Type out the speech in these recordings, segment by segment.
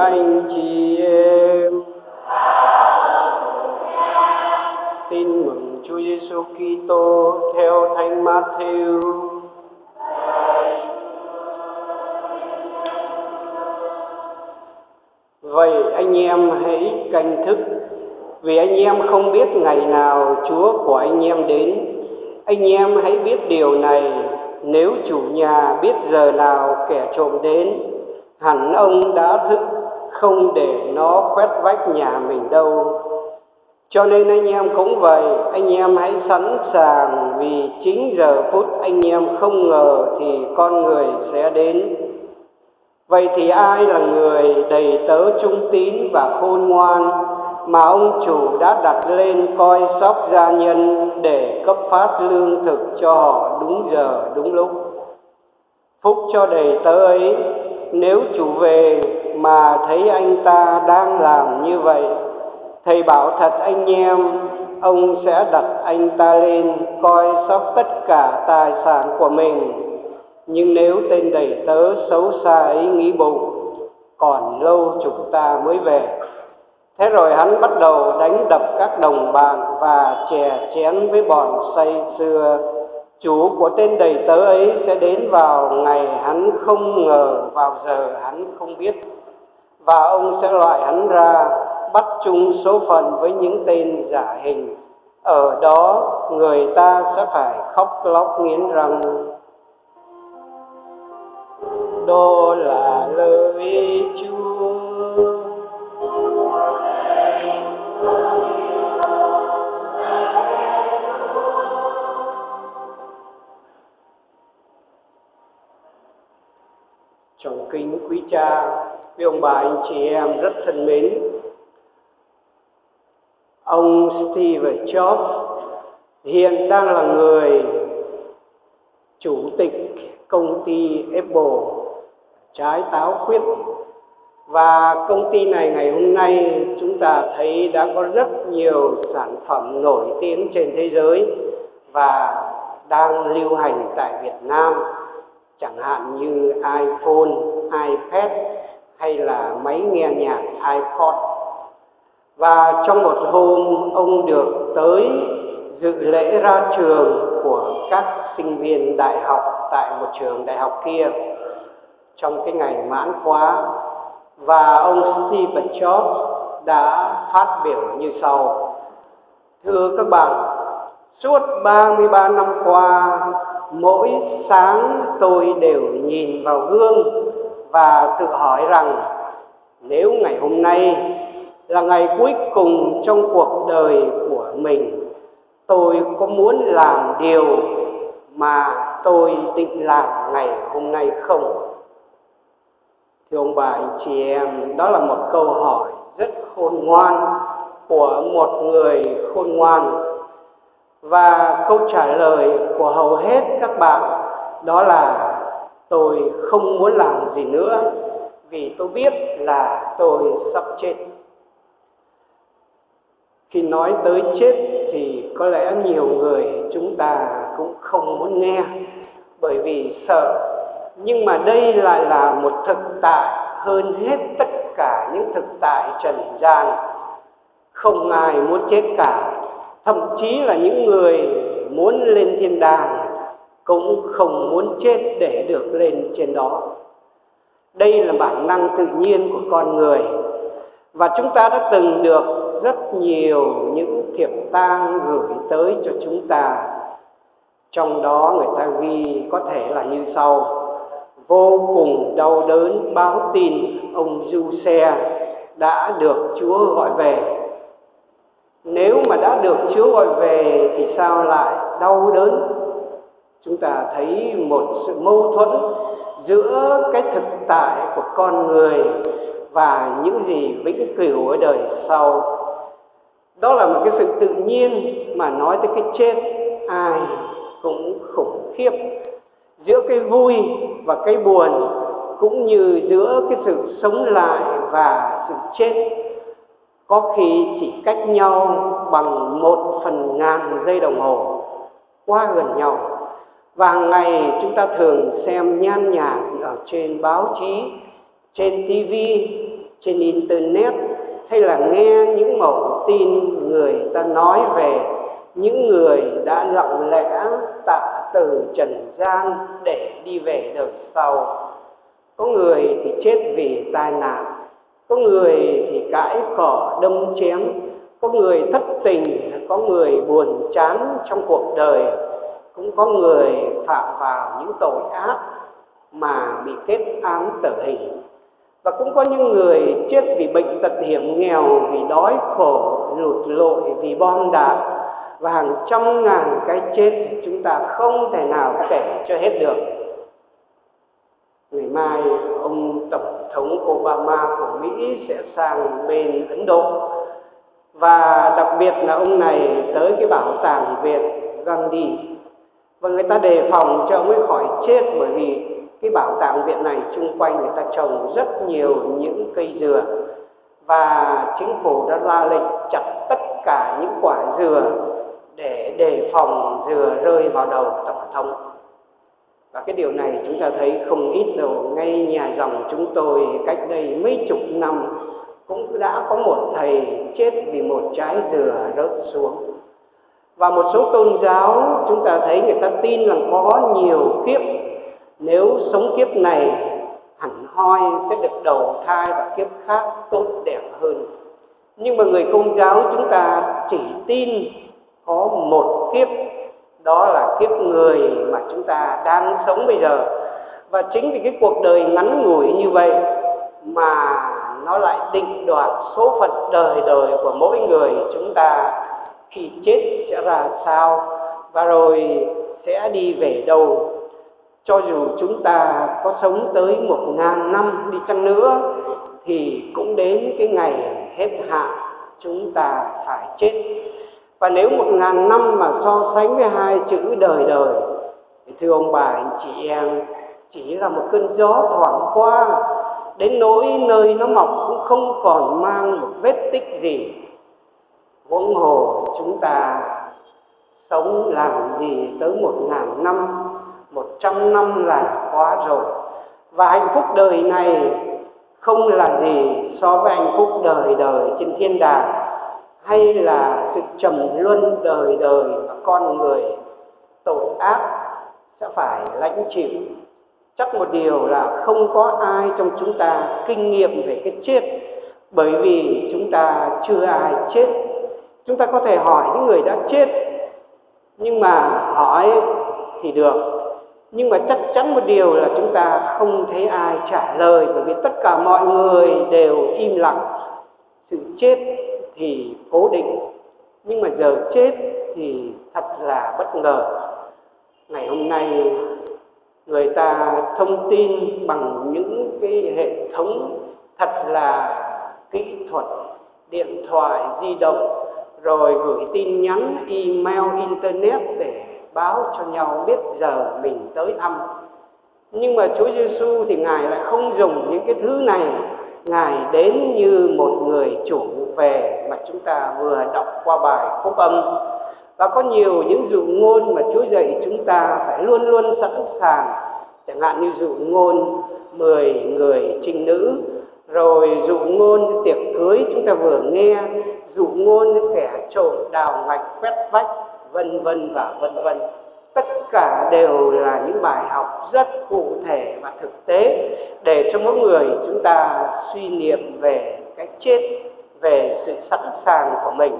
anh chị em. Tin mừng Chúa Giêsu Kitô theo Thánh Matthew. Vậy anh em hãy canh thức, vì anh em không biết ngày nào Chúa của anh em đến. Anh em hãy biết điều này, nếu chủ nhà biết giờ nào kẻ trộm đến, hẳn ông đã thức, không để nó khoét vách nhà mình đâu. Cho nên anh em cũng vậy, anh em hãy sẵn sàng, vì chính giờ phút anh em không ngờ thì con người sẽ đến. Vậy thì ai là người đầy tớ trung tín và khôn ngoan mà ông chủ đã đặt lên coi sóc gia nhân để cấp phát lương thực cho họ đúng giờ đúng lúc? Phúc cho đầy tớ ấy, nếu chủ về mà thấy anh ta đang làm như vậy. Thầy bảo thật anh em, ông sẽ đặt anh ta lên coi sóc tất cả tài sản của mình. Nhưng nếu tên đầy tớ xấu xa ấy nghĩ bụng, còn lâu chúng ta mới về. Thế rồi hắn bắt đầu đánh đập các đồng bạn và chè chén với bọn say sưa. Chủ của tên đầy tớ ấy sẽ đến vào ngày hắn không ngờ, vào giờ hắn không biết. Và ông sẽ loại hắn ra, bắt chung số phận với những tên giả hình. Ở đó người ta sẽ phải khóc lóc nghiến răng. Đó là lời Chúa. Trọng kính quý cha, quý ông bà, anh chị em rất thân mến. Ông Steve Jobs hiện đang là người chủ tịch công ty Apple, trái táo khuyết. Và công ty này ngày hôm nay chúng ta thấy đã có rất nhiều sản phẩm nổi tiếng trên thế giới và đang lưu hành tại Việt Nam, chẳng hạn như iPhone, iPad hay là máy nghe nhạc iPod. Và trong một hôm ông được tới dự lễ ra trường của các sinh viên đại học tại một trường đại học kia trong cái ngày mãn khóa. Và ông Steve Jobs đã phát biểu như sau: thưa các bạn, suốt 33 năm qua, mỗi sáng tôi đều nhìn vào gương và tự hỏi rằng nếu ngày hôm nay là ngày cuối cùng trong cuộc đời của mình, tôi có muốn làm điều mà tôi định làm ngày hôm nay không? Thưa ông bà, anh chị em, đó là một câu hỏi rất khôn ngoan của một người khôn ngoan. Và câu trả lời của hầu hết các bạn đó là tôi không muốn làm gì nữa, vì tôi biết là tôi sắp chết. Khi nói tới chết thì có lẽ nhiều người chúng ta cũng không muốn nghe, bởi vì sợ. Nhưng mà đây lại là một thực tại hơn hết tất cả những thực tại trần gian. Không ai muốn chết cả, thậm chí là những người muốn lên thiên đàng cũng không muốn chết để được lên trên đó. Đây là bản năng tự nhiên của con người. Và chúng ta đã từng được rất nhiều những thiệp tang gửi tới cho chúng ta. Trong đó người ta ghi có thể là như sau: vô cùng đau đớn báo tin ông Giuse đã được Chúa gọi về. Nếu mà đã được Chúa gọi về thì sao lại đau đớn? Chúng ta thấy một sự mâu thuẫn giữa cái thực tại của con người và những gì vĩnh cửu ở đời sau. Đó là một cái sự tự nhiên mà nói tới cái chết ai cũng khủng khiếp. Giữa cái vui và cái buồn, cũng như giữa cái sự sống lại và sự chết, có khi chỉ cách nhau bằng 1/1000 giây đồng hồ, quá gần nhau. Và hàng ngày chúng ta thường xem nhan nhản ở trên báo chí, trên TV, trên internet, hay là nghe những mẩu tin người ta nói về những người đã lặng lẽ tạ từ trần gian để đi về đời sau. Có người thì chết vì tai nạn, có người thì cãi cọ đâm chém, có người thất tình, có người buồn chán trong cuộc đời, cũng có người phạm vào những tội ác mà bị kết án tử hình. Và cũng có những người chết vì bệnh tật hiểm nghèo, vì đói khổ, lụt lội, vì bom đạn, và hàng trăm ngàn cái chết chúng ta không thể nào kể cho hết được. Ngày mai ông Tổng thống Obama của Mỹ sẽ sang bên Ấn Độ, và đặc biệt là ông này tới cái bảo tàng viện Gandhi, và người ta đề phòng cho ông ấy khỏi chết, bởi vì cái bảo tàng viện này chung quanh người ta trồng rất nhiều những cây dừa, và chính phủ đã ra lệnh chặt tất cả những quả dừa để đề phòng dừa rơi vào đầu Tổng thống. Và cái điều này chúng ta thấy không ít đâu. Ngay nhà dòng chúng tôi cách đây mấy chục năm cũng đã có một thầy chết vì một trái dừa rớt xuống. Và một số tôn giáo chúng ta thấy người ta tin rằng có nhiều kiếp, nếu sống kiếp này hẳn hoi sẽ được đầu thai và kiếp khác tốt đẹp hơn. Nhưng mà người Công giáo chúng ta chỉ tin có một kiếp, đó là kiếp người mà chúng ta đang sống bây giờ. Và chính vì cái cuộc đời ngắn ngủi như vậy mà nó lại định đoạt số phận đời đời của mỗi người chúng ta khi chết sẽ ra sao, và rồi sẽ đi về đâu. Cho dù chúng ta có sống tới 1000 năm đi chăng nữa thì cũng đến cái ngày hết hạn chúng ta phải chết. Và nếu 1000 năm mà so sánh với hai chữ đời đời thì thưa ông bà anh chị em, chỉ là một cơn gió thoảng qua, đến nỗi nơi nó mọc cũng không còn mang một vết tích gì. Huống hồ chúng ta sống làm gì tới 1000 năm, 100 năm là quá rồi. Và hạnh phúc đời này không là gì so với hạnh phúc đời đời trên thiên đàng, hay là sự trầm luân đời đời mà con người tội ác sẽ phải lãnh chịu. Chắc một điều là không có ai trong chúng ta kinh nghiệm về cái chết, bởi vì chúng ta chưa ai chết. Chúng ta có thể hỏi những người đã chết, nhưng mà hỏi thì được, nhưng mà chắc chắn một điều là chúng ta không thấy ai trả lời, bởi vì tất cả mọi người đều im lặng. Sự chết thì cố định, nhưng mà giờ chết thì thật là bất ngờ. Ngày hôm nay người ta thông tin bằng những cái hệ thống thật là kỹ thuật, điện thoại di động, rồi gửi tin nhắn, email, internet để báo cho nhau biết giờ mình tới thăm. Nhưng mà Chúa Giêsu thì Ngài lại không dùng những cái thứ này. Ngài đến như một người chủ về mà chúng ta vừa đọc qua bài phúc âm. Và có nhiều những dụ ngôn mà Chúa dạy chúng ta phải luôn luôn sẵn sàng. Chẳng hạn như dụ ngôn 10 người trinh nữ, rồi dụ ngôn tiệc cưới chúng ta vừa nghe, dụ ngôn kẻ trộm đào ngạch quét vách, vân vân và vân vân. Tất cả đều là những bài học rất cụ thể và thực tế để cho mỗi người chúng ta suy niệm về cái chết, về sự sẵn sàng của mình.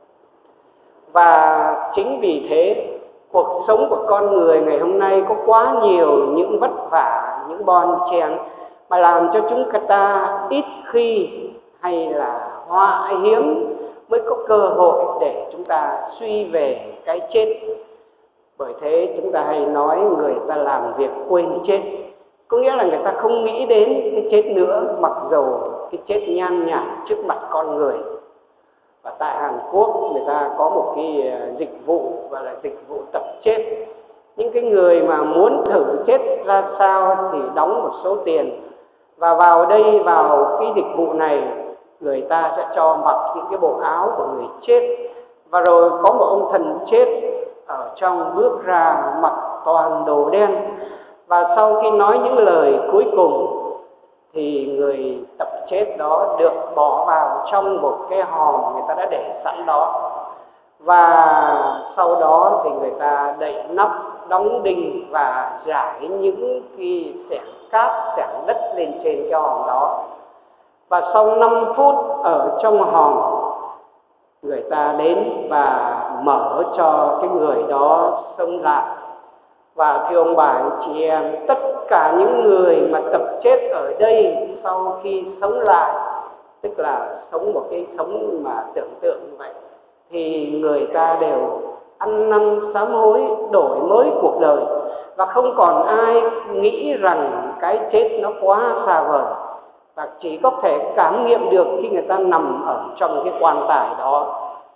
Và chính vì thế, cuộc sống của con người ngày hôm nay có quá nhiều những vất vả, những bon chen mà làm cho chúng ta ít khi hay là họa hiếm mới có cơ hội để chúng ta suy về cái chết. Bởi thế chúng ta hay nói người ta làm việc quên chết, có nghĩa là người ta không nghĩ đến cái chết nữa, mặc dầu cái chết nhan nhản trước mặt con người. Và tại Hàn Quốc người ta có một cái dịch vụ gọi là dịch vụ tập chết. Những cái người mà muốn thử chết ra sao thì đóng một số tiền, và vào đây, vào cái dịch vụ này, người ta sẽ cho mặc những cái bộ áo của người chết, và rồi có một ông thần chết ở trong bước ra mặc toàn đồ đen. Và sau khi nói những lời cuối cùng thì người tập chết đó được bỏ vào trong một cái hòm người ta đã để sẵn đó, và sau đó thì người ta đậy nắp, đóng đinh và rải những cái xẻng cát, xẻng đất lên trên cái hòm đó. Và sau 5 phút ở trong hòm, người ta đến và mở cho cái người đó sống lại. Và thưa ông bà anh chị em, tất cả những người mà tập chết ở đây sau khi sống lại, tức là sống một cái sống mà tưởng tượng như vậy, thì người ta đều ăn năn sám hối, đổi mới cuộc đời, và không còn ai nghĩ rằng cái chết nó quá xa vời, và chỉ có thể cảm nghiệm được khi người ta nằm ở trong cái quan tài đó.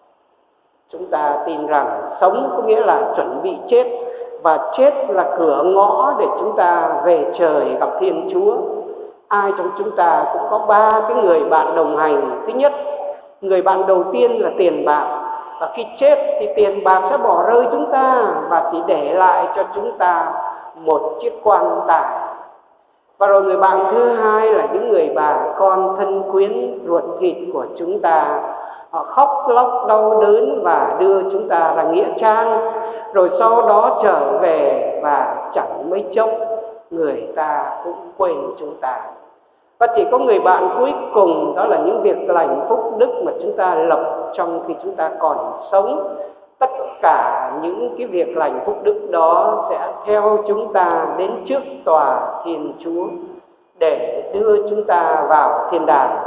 Chúng ta tin rằng sống có nghĩa là chuẩn bị chết, và chết là cửa ngõ để chúng ta về trời gặp Thiên Chúa. Ai trong chúng ta cũng có 3 cái người bạn đồng hành. Thứ nhất, người bạn đầu tiên là tiền bạc, và khi chết thì tiền bạc sẽ bỏ rơi chúng ta và chỉ để lại cho chúng ta một chiếc quan tài. Và rồi người bạn thứ hai là những người bà con thân quyến ruột thịt của chúng ta. Họ khóc lóc đau đớn và đưa chúng ta ra nghĩa trang, rồi sau đó trở về và chẳng mấy chốc người ta cũng quên chúng ta. Và chỉ có người bạn cuối cùng, đó là những việc lành phúc đức mà chúng ta lập trong khi chúng ta còn sống. Tất cả những cái việc lành phúc đức đó sẽ theo chúng ta đến trước tòa Thiên Chúa để đưa chúng ta vào thiên đàng.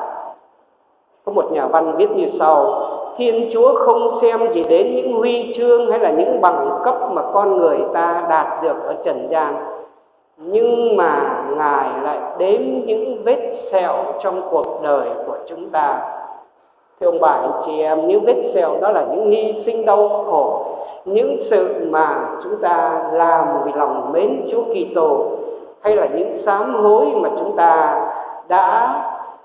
Có một nhà văn viết như sau: Thiên Chúa không xem chỉ đến những huy chương hay là những bằng cấp mà con người ta đạt được ở trần gian, nhưng mà Ngài lại đếm những vết sẹo trong cuộc đời của chúng ta. Thưa ông bà anh chị em, những vết sẹo đó là những hy sinh đau khổ, những sự mà chúng ta làm vì lòng mến Chúa Kitô, hay là những sám hối mà chúng ta đã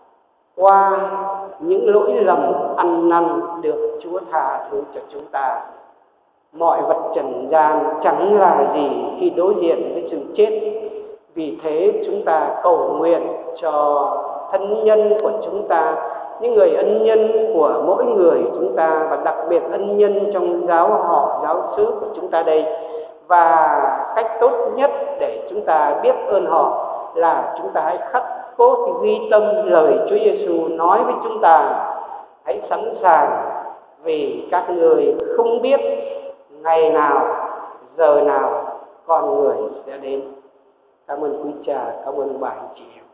qua những lỗi lầm ăn năn được Chúa tha thứ cho chúng ta. Mọi vật trần gian chẳng là gì khi đối diện với sự chết. Vì thế chúng ta cầu nguyện cho thân nhân của chúng ta, những người ân nhân của mỗi người chúng ta, và đặc biệt ân nhân trong giáo họ, giáo xứ của chúng ta đây. Và cách tốt nhất để chúng ta biết ơn họ là chúng ta hãy khắc cốt ghi tâm lời Chúa Giêsu nói với chúng ta: hãy sẵn sàng, vì các người không biết ngày nào, giờ nào con người sẽ đến. Cảm ơn quý cha, cảm ơn bà anh chị em.